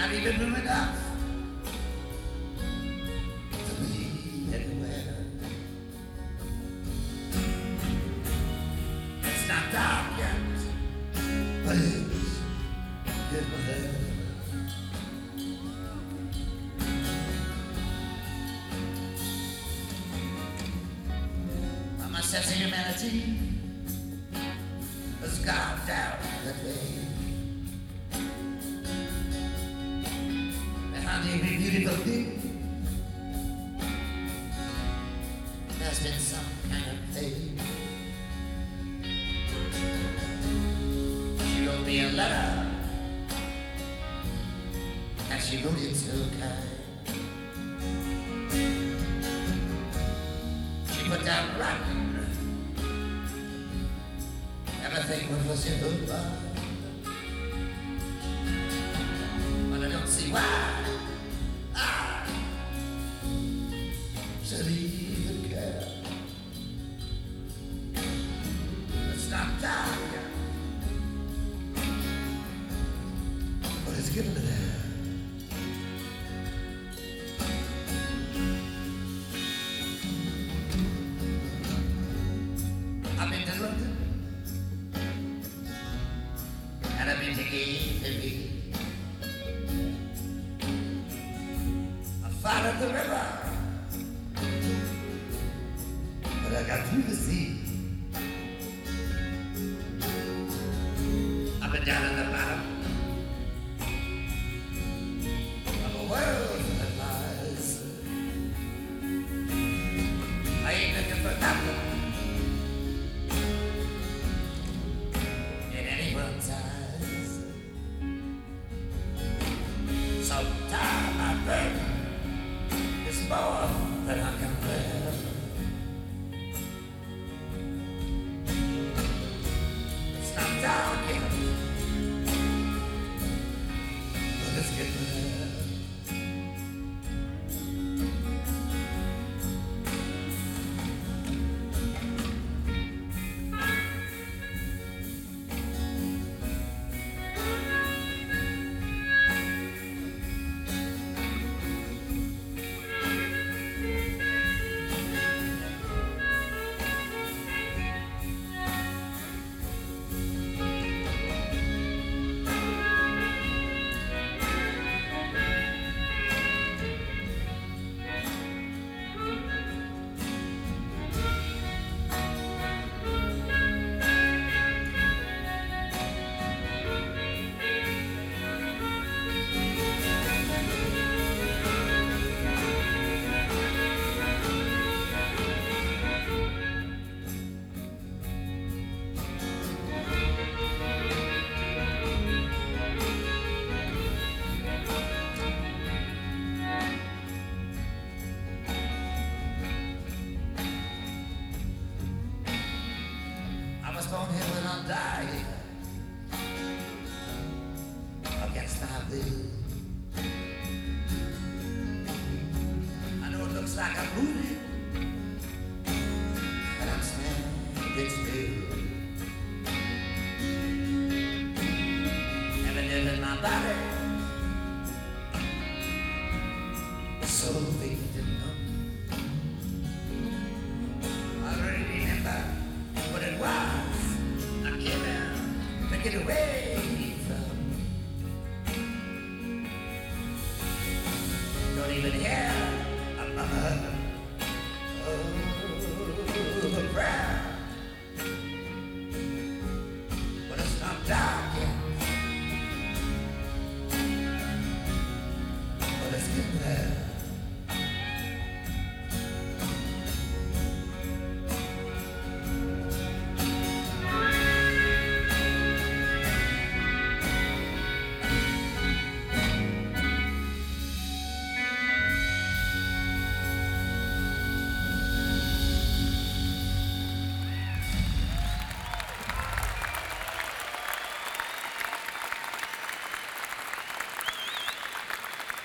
not even room enough to be anywhere. It's not dark yet, but it's getting there. My sense of humanity has gone down that way. Behind every beautiful thing, there's been some kind of pain. She wrote me a letter, and she wrote it so kind. She put down writing everything was in her mind, but I don't see why I should even care. It's not dark yet, but it's getting there. I've been to London, and I've been to Italy. I followed the river, but I got through the sea. I've been down at the bottom of a world that lies. I ain't looking for nothing in anyone's eyes. Sometimes my burden is more than I can bear. It's not dark yet, but it's getting there. I was born here when I'll die against my will. I know it looks like a movie, but I'm standing still. Every nerve in my body is so weak and numb. I remember what it was. I came out to get away.